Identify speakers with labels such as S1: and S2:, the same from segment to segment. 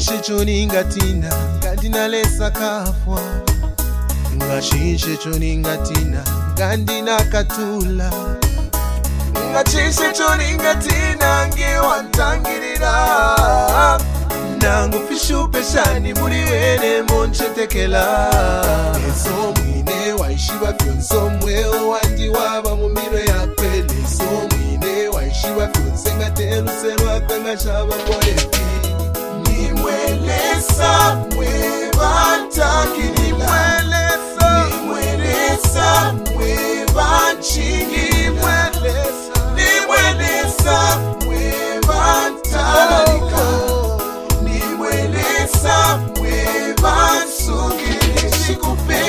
S1: Ngashishe choninga tina Gandina lesa kafwa Ngashishe choninga tina Gandina katula Ngashishe choninga tina Ngiwantangirira Nangu fishu peshani muri wene monchetekela Eso mwine waishiba fyonso mweo wandi waba mumiro ya kwele Eso mwine waishiba fyonse ngatelu selwa kanga shaba polefi Nimwelesa mwebantakilila Nimwelesa mwebanchigila Nimwelesa mwebantalika Nimwelesa mwebansugile shikupe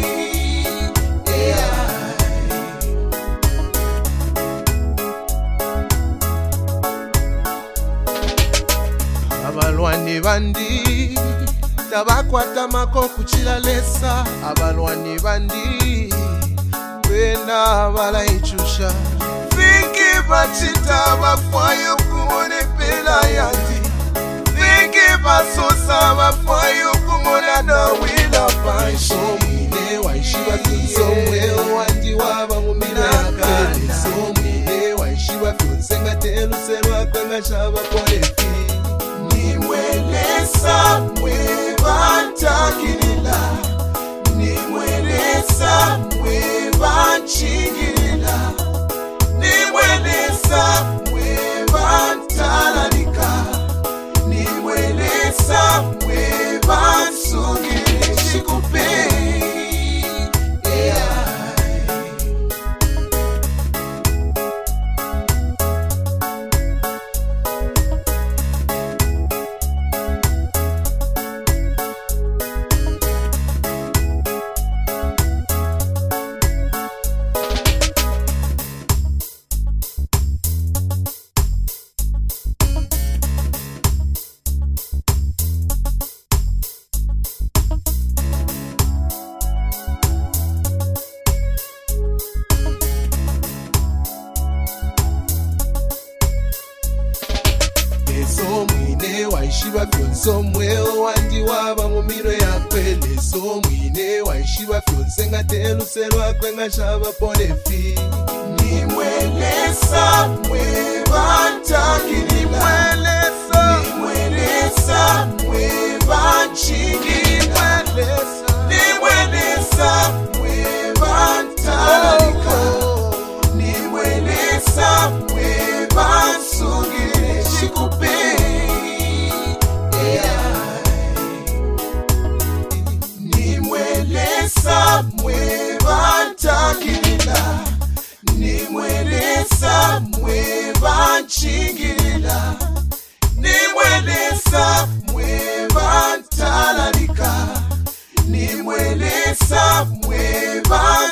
S1: Abalwani bandi tabakwata mako kuchilalesa Abalwani bandi wena balaichusha Vingi bachita bafwayo kumone pela yandi Vingi basosa bafwayo kumona na wila paisho Mwine waishiwa fyonso mweo wandi waba mumina ya kale So mwine waishiwa fyonse ngatelu selwa kanga shaba polefi Nimwelesa mwebantakilila Nimwelesa mwebanchigila Nimwelesa mwebantalalika Nimwelesa mwebansugile shikupe So mwine waishiba fyonso mweo wandi waba mumiro ya kwele So mwine waishiba fyonse ngatelu selwa kwenga shaba polefi Nimwelesa mwebantakilila Nimwelesa mwebanchigila Nimwelesa mwebantalalika Nimwelesa mwebansugile shikupe Nimwelesa mwebantakilila Nimwelesa mwebanchigila Nimwelesa mwebantalalika Nimwelesa mwebantalalika